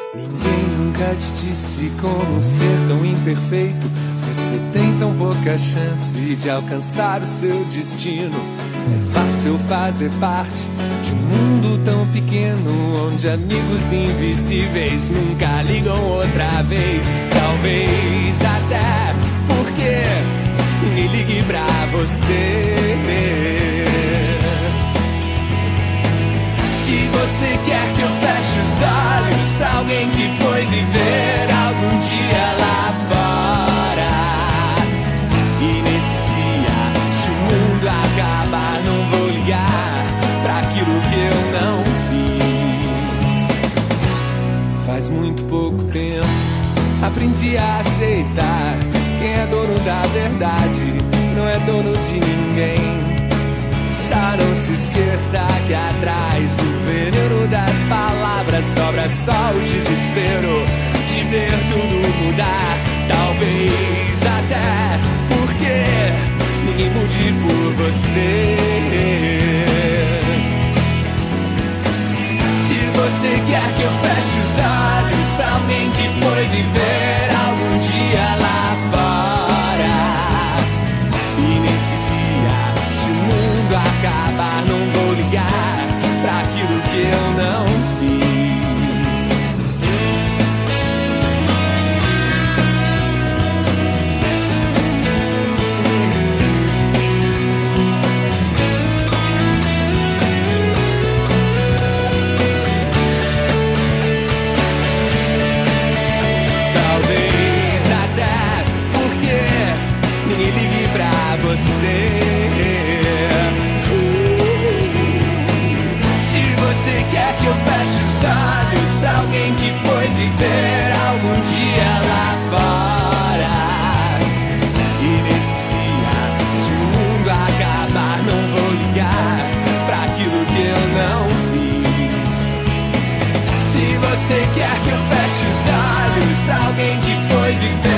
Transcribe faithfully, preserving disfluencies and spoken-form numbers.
Ninguém nunca te disse como ser tão imperfeito. Você tem tão pouca chance de alcançar o seu destino. É fácil fazer parte de um mundo tão pequeno, onde amigos invisíveis nunca ligam outra vez. Talvez até porque ninguém ligue pra você. Se você quer que eu feche os olhos pra alguém que foi viver algum dia lá fora, e nesse dia, se o mundo acabar, não vou ligar pra aquilo que eu não fiz. Faz muito pouco tempo aprendi a aceitar: quem é dono da verdade não é dono de ninguém. Só não se esqueça que atrás do veneno das palavras sobra só o desespero de ver tudo mudar. Talvez até porque ninguém mude por você. Se você quer que eu feche os olhos pra alguém que foi viver algum dia lá fora, e nesse dia, se o mundo acabar, não vou ligar pra aquilo que eu não fiz. Talvez até porque ninguém ligue pra você. Você quer que eu feche os olhos pra alguém que foi viver algum dia lá fora, e nesse dia, se o mundo acabar, não vou ligar pra aquilo que eu não fiz. Se você quer que eu feche os olhos pra alguém que foi viver